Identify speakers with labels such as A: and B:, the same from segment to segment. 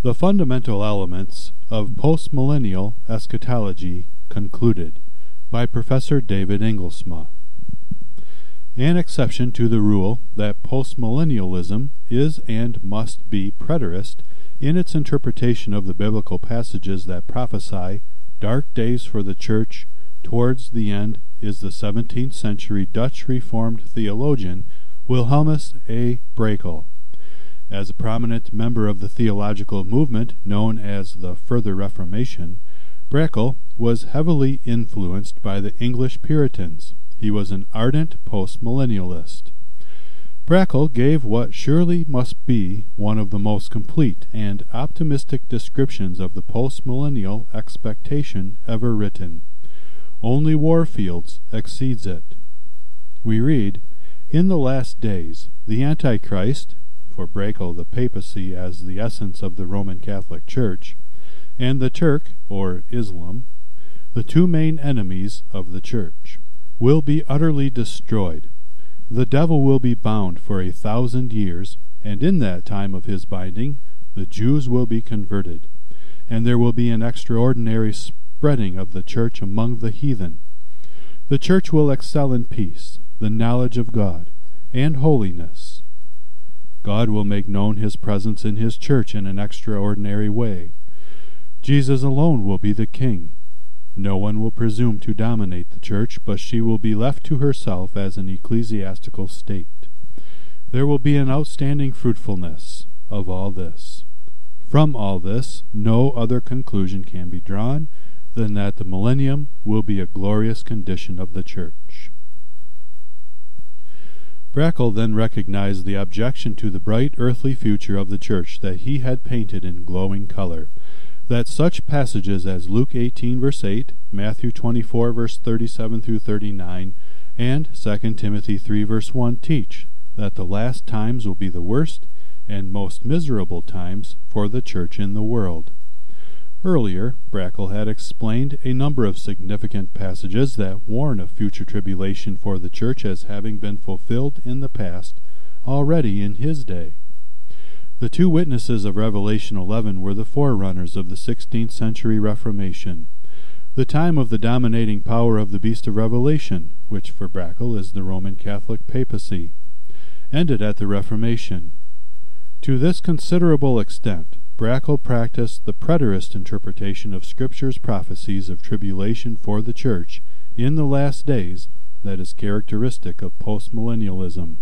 A: The Fundamental Elements of Postmillennial Eschatology Concluded by Professor David Ingelsma. An exception to the rule that postmillennialism is and must be preterist in its interpretation of the biblical passages that prophesy dark days for the Church towards the end is the 17th century Dutch Reformed theologian Wilhelmus A. Brakel. As a prominent member of the theological movement known as the Further Reformation, Brakel was heavily influenced by the English Puritans. He was an ardent postmillennialist. Brakel gave what surely must be one of the most complete and optimistic descriptions of the postmillennial expectation ever written. Only Warfields exceeds it. We read, "In the last days, the Antichrist," for Brakel the papacy as the essence of the Roman Catholic Church, and the Turk, or Islam, the two main enemies of the Church, will be utterly destroyed. The devil will be bound for 1,000 years, and in that time of his binding the Jews will be converted, and there will be an extraordinary spreading of the Church among the heathen. The Church will excel in peace, the knowledge of God, and holiness. God will make known His presence in His Church in an extraordinary way. Jesus alone will be the King. No one will presume to dominate the Church, but she will be left to herself as an ecclesiastical state. There will be an outstanding fruitfulness of all this. From all this, no other conclusion can be drawn than that the millennium will be a glorious condition of the Church. Brakel then recognized the objection to the bright earthly future of the Church that he had painted in glowing color, that such passages as Luke 18 verse 8, Matthew 24 verse 37 through 39, and 2 Timothy 3 verse 1 teach that the last times will be the worst and most miserable times for the Church in the world. Earlier, Brakel had explained a number of significant passages that warn of future tribulation for the Church as having been fulfilled in the past, already in his day. The two witnesses of Revelation 11 were the forerunners of the 16th century Reformation, the time of the dominating power of the beast of Revelation, which for Brakel is the Roman Catholic papacy, ended at the Reformation. To this considerable extent, Brakel practiced the preterist interpretation of Scripture's prophecies of tribulation for the Church in the last days that is characteristic of postmillennialism.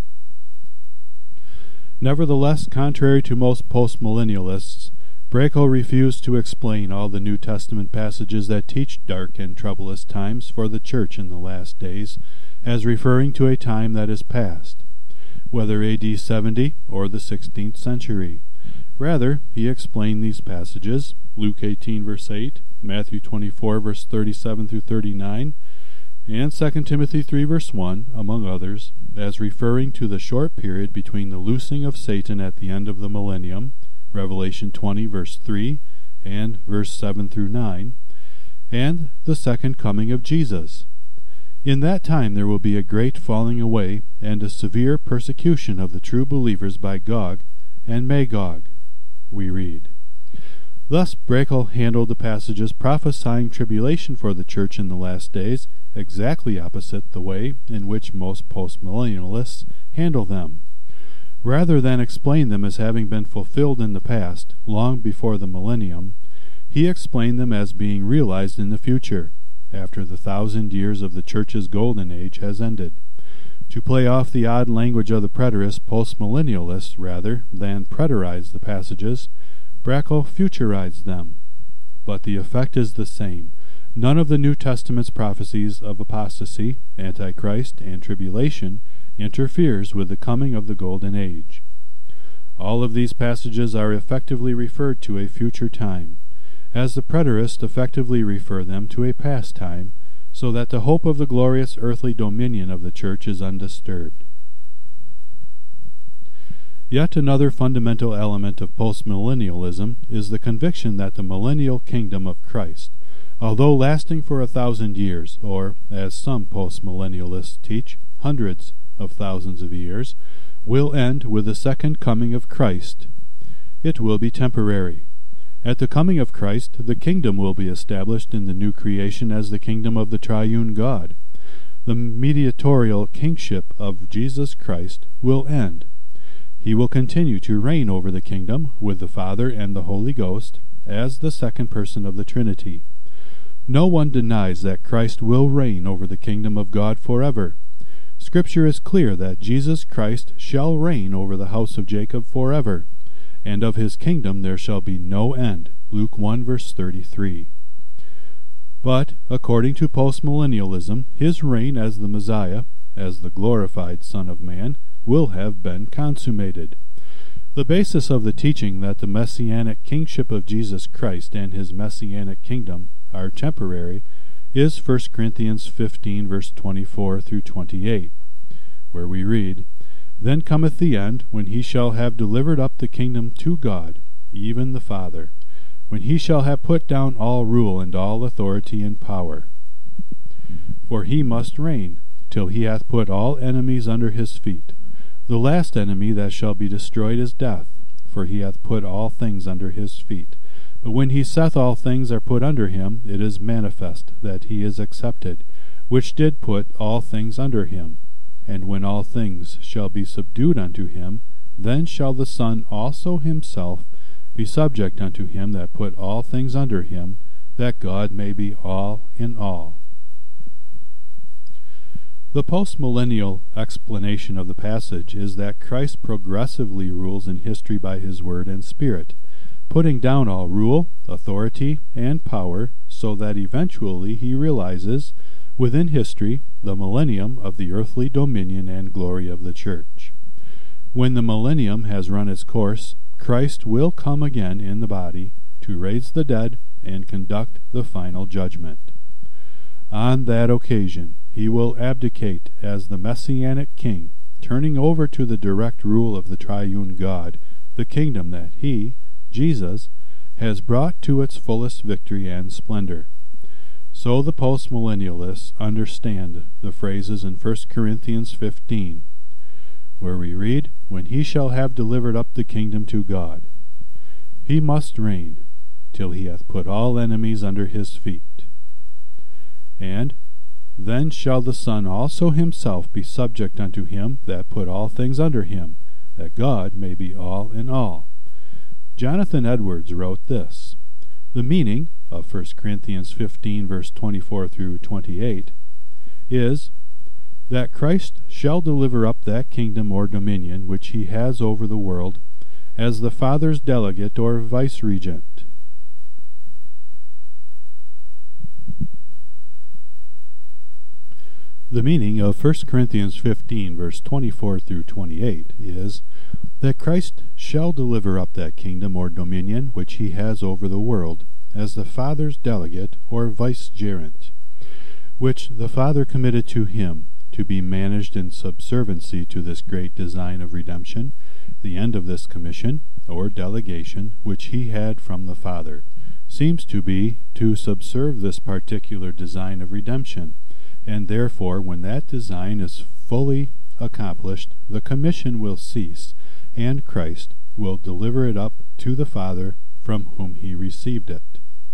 A: Nevertheless, contrary to most postmillennialists, Brakel refused to explain all the New Testament passages that teach dark and troublous times for the Church in the last days as referring to a time that is past, whether AD 70 or the 16th century. Rather, he explained these passages, Luke 18 verse 8, Matthew 24 verse 37 through 39, and 2 Timothy 3 verse 1, among others, as referring to the short period between the loosing of Satan at the end of the millennium, Revelation 20 verse 3 and verse 7 through 9, and the second coming of Jesus. In that time there will be a great falling away and a severe persecution of the true believers by Gog and Magog, we read. Thus Brakel handled the passages prophesying tribulation for the Church in the last days exactly opposite the way in which most postmillennialists handle them. Rather than explain them as having been fulfilled in the past, long before the millennium, he explained them as being realized in the future, after the 1,000 years of the Church's golden age has ended. To play off the odd language of the preterist postmillennialists rather than preterize the passages, Brakel futurized them. But the effect is the same. None of the New Testament's prophecies of apostasy, Antichrist, and tribulation interferes with the coming of the golden age. All of these passages are effectively referred to a future time, as the preterists effectively refer them to a past time, so that the hope of the glorious earthly dominion of the Church is undisturbed. Yet another fundamental element of postmillennialism is the conviction that the millennial kingdom of Christ, although lasting for 1,000 years, or, as some postmillennialists teach, hundreds of thousands of years, will end with the second coming of Christ. it will be temporary. At the coming of Christ, the kingdom will be established in the new creation as the kingdom of the triune God. The mediatorial kingship of Jesus Christ will end. He will continue to reign over the kingdom with the Father and the Holy Ghost as the second person of the Trinity. No one denies that Christ will reign over the kingdom of God forever. Scripture is clear that Jesus Christ shall reign over the house of Jacob forever, and of his kingdom there shall be no end. Luke 1 verse 33. But, according to postmillennialism, his reign as the Messiah, as the glorified Son of Man, will have been consummated. The basis of the teaching that the messianic kingship of Jesus Christ and his messianic kingdom are temporary is 1 Corinthians 15 verse 24 through 28, where we read, "Then cometh the end, when he shall have delivered up the kingdom to God, even the Father, when he shall have put down all rule and all authority and power. For he must reign, till he hath put all enemies under his feet. The last enemy that shall be destroyed is death, for he hath put all things under his feet. But when he saith all things are put under him, it is manifest that he is accepted, which did put all things under him. And when all things shall be subdued unto him, then shall the Son also himself be subject unto him that put all things under him, that God may be all in all." The postmillennial explanation of the passage is that Christ progressively rules in history by his word and spirit, putting down all rule, authority, and power, so that eventually he realizes, within history, the millennium of the earthly dominion and glory of the church. When the millennium has run its course, Christ will come again in the body to raise the dead and conduct the final judgment. On that occasion, he will abdicate as the messianic king, turning over to the direct rule of the triune God the kingdom that he, Jesus, has brought to its fullest victory and splendor. So the postmillennialists understand the phrases in 1 Corinthians 15, where we read, "When he shall have delivered up the kingdom to God, he must reign till he hath put all enemies under his feet. And then shall the Son also himself be subject unto him that put all things under him, that God may be all in all." Jonathan Edwards wrote this: "The meaning of 1 Corinthians 15 verse 24 through 28 is that Christ shall deliver up that kingdom or dominion which he has over the world as the Father's delegate or vice-regent. The meaning of 1 Corinthians 15 verse 24 through 28 is that Christ shall deliver up that kingdom or dominion which he has over the world as the Father's delegate or vicegerent, which the Father committed to him to be managed in subserviency to this great design of redemption, the end of this commission, or delegation, which he had from the Father, seems to be to subserve this particular design of redemption, and therefore when that design is fully accomplished, the commission will cease, and Christ will deliver it up to the Father from whom he received it.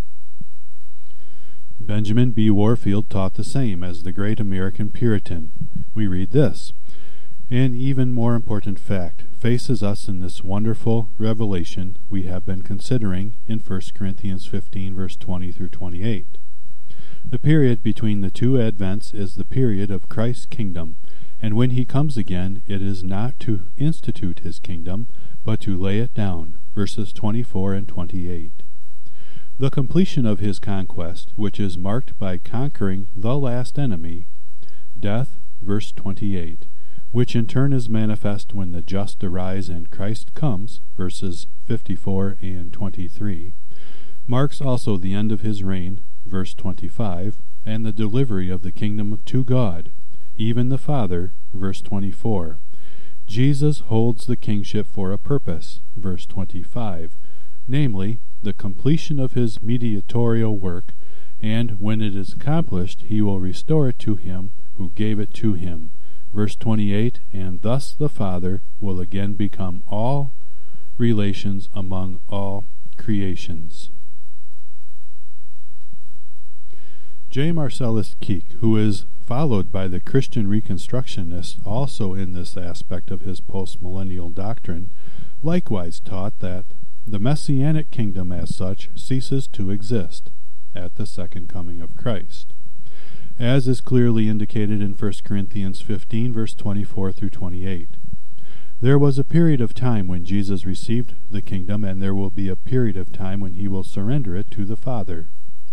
A: Benjamin B. Warfield taught the same as the great American Puritan. We read this: "An even more important fact faces us in this wonderful revelation we have been considering in 1 Corinthians 15 verse 20 through 28. The period between the two advents is the period of Christ's kingdom, and when he comes again, it is not to institute his kingdom, but to lay it down." Verses 24 and 28. The completion of his conquest, which is marked by conquering the last enemy, death, verse 28, which in turn is manifest when the just arise and Christ comes, verses 54 and 23, marks also the end of his reign, verse 25, and the delivery of the kingdom to God, even the Father, verse 24. Jesus holds the kingship for a purpose, verse 25, namely, the completion of his mediatorial work, and when it is accomplished, he will restore it to him who gave it to him, verse 28, and thus the Father will again become all relations among all creations. J. Marcellus Keek, who is followed by the Christian Reconstructionists also in this aspect of his postmillennial doctrine, likewise taught that the Messianic kingdom as such ceases to exist at the second coming of Christ, as is clearly indicated in 1 Corinthians 15, verse 24 through 28. There was a period of time when Jesus received the kingdom, and there will be a period of time when he will surrender it to the Father.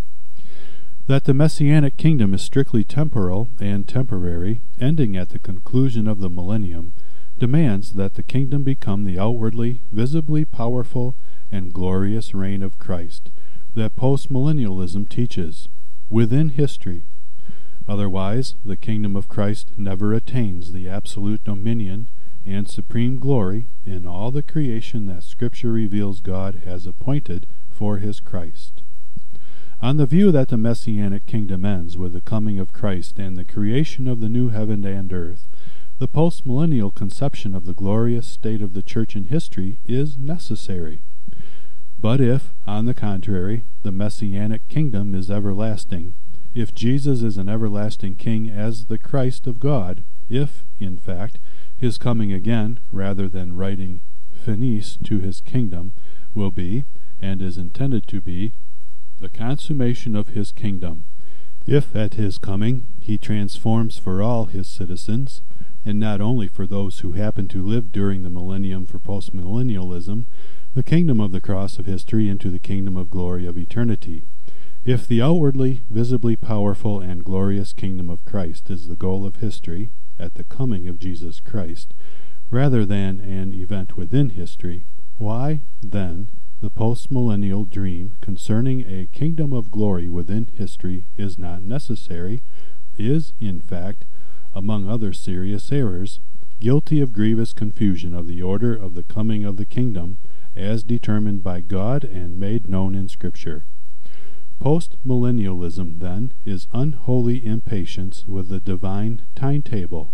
A: That the Messianic kingdom is strictly temporal and temporary, ending at the conclusion of the millennium, demands that the kingdom become the outwardly, visibly powerful, and glorious reign of Christ that postmillennialism teaches, within history. Otherwise, the kingdom of Christ never attains the absolute dominion and supreme glory in all the creation that Scripture reveals God has appointed for his Christ. On the view that the Messianic kingdom ends with the coming of Christ and the creation of the new heaven and earth, the postmillennial conception of the glorious state of the church in history is necessary. But if, on the contrary, the Messianic kingdom is everlasting, if Jesus is an everlasting king as the Christ of God, if, in fact, his coming again, rather than writing finis to his kingdom, will be, and is intended to be, the consummation of his kingdom, if at his coming he transforms for all his citizens, and not only for those who happen to live during the millennium for postmillennialism, the kingdom of the cross of history into the kingdom of glory of eternity, if the outwardly, visibly powerful and glorious kingdom of Christ is the goal of history at the coming of Jesus Christ, rather than an event within history, why, then, the postmillennial dream concerning a kingdom of glory within history is not necessary, is, in fact, among other serious errors, guilty of grievous confusion of the order of the coming of the kingdom as determined by God and made known in Scripture. Postmillennialism, then, is unholy impatience with the divine timetable.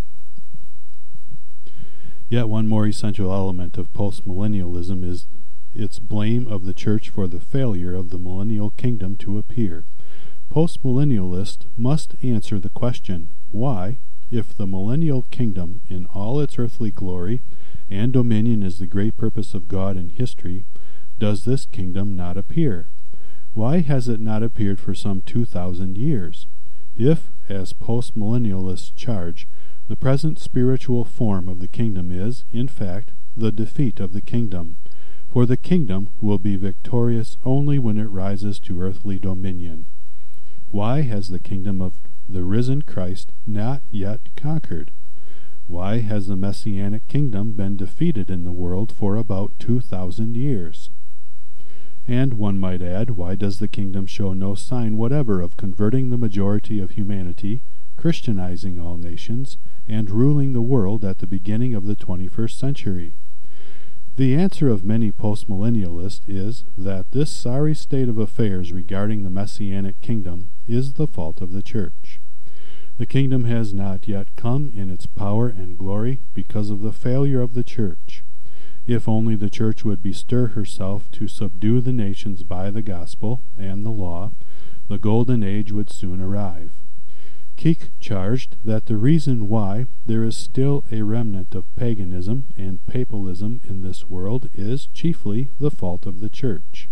A: Yet one more essential element of postmillennialism is its blame of the church for the failure of the millennial kingdom to appear. Postmillennialists must answer the question, why, if the millennial kingdom in all its earthly glory and dominion is the great purpose of God in history, does this kingdom not appear? Why has it not appeared for some 2,000 years? If, as postmillennialists charge, the present spiritual form of the kingdom is, in fact, the defeat of the kingdom, for the kingdom will be victorious only when it rises to earthly dominion. Why has the kingdom of the risen Christ not yet conquered? Why has the Messianic kingdom been defeated in the world for about 2,000 years? And one might add, why does the kingdom show no sign whatever of converting the majority of humanity, Christianizing all nations, and ruling the world at the beginning of the 21st century? The answer of many postmillennialists is that this sorry state of affairs regarding the Messianic kingdom is the fault of the church. The kingdom has not yet come in its power and glory because of the failure of the church. If only the church would bestir herself to subdue the nations by the gospel and the law, the golden age would soon arrive. Keek charged that the reason why there is still a remnant of paganism and papalism in this world is chiefly the fault of the church.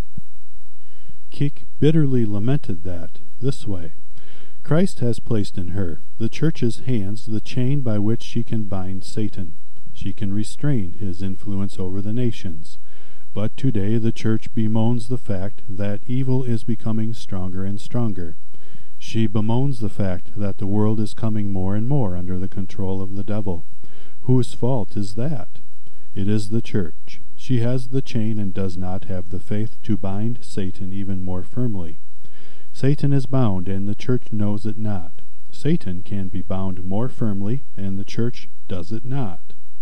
A: Keek bitterly lamented that, this way, Christ has placed in her, the church's hands, the chain by which she can bind Satan. She can restrain his influence over the nations. But today the church bemoans the fact that evil is becoming stronger and stronger. She bemoans the fact that the world is coming more and more under the control of the devil. Whose fault is that? It is the church. She has the chain and does not have the faith to bind Satan even more firmly. Satan is bound, and the church knows it not. Satan can be bound more firmly, and the church does it not.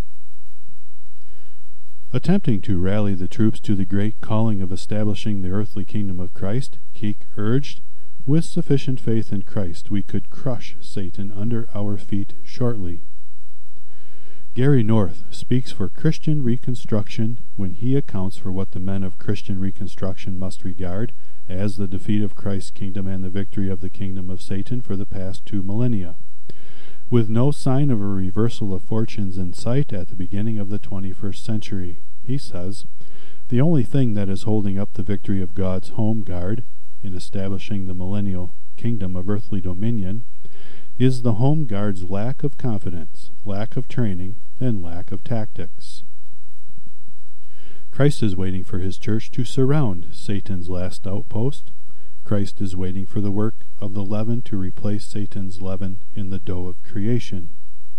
A: Attempting to rally the troops to the great calling of establishing the earthly kingdom of Christ, Keek urged, with sufficient faith in Christ we could crush Satan under our feet shortly. Gary North speaks for Christian Reconstruction when he accounts for what the men of Christian Reconstruction must regard as the defeat of Christ's kingdom and the victory of the kingdom of Satan for the past 2 millennia. With no sign of a reversal of fortunes in sight at the beginning of the 21st century, he says, the only thing that is holding up the victory of God's home guard in establishing the millennial kingdom of earthly dominion is the home guard's lack of confidence, lack of training, and lack of tactics. Christ is waiting for his church to surround Satan's last outpost. Christ is waiting for the work of the leaven to replace Satan's leaven in the dough of creation.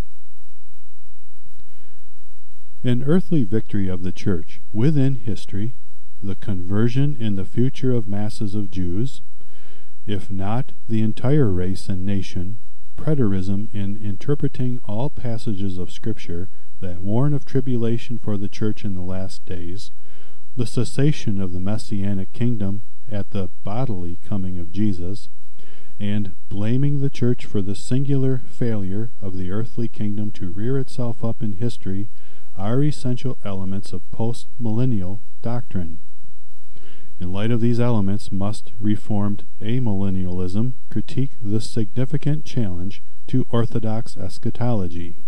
A: An earthly victory of the church within history, the conversion in the future of masses of Jews, if not the entire race and nation, preterism in interpreting all passages of Scripture that warn of tribulation for the church in the last days, the cessation of the Messianic kingdom at the bodily coming of Jesus, and blaming the church for the singular failure of the earthly kingdom to rear itself up in history are essential elements of post-millennial doctrine. In light of these elements, must Reformed amillennialism critique the significant challenge to orthodox eschatology.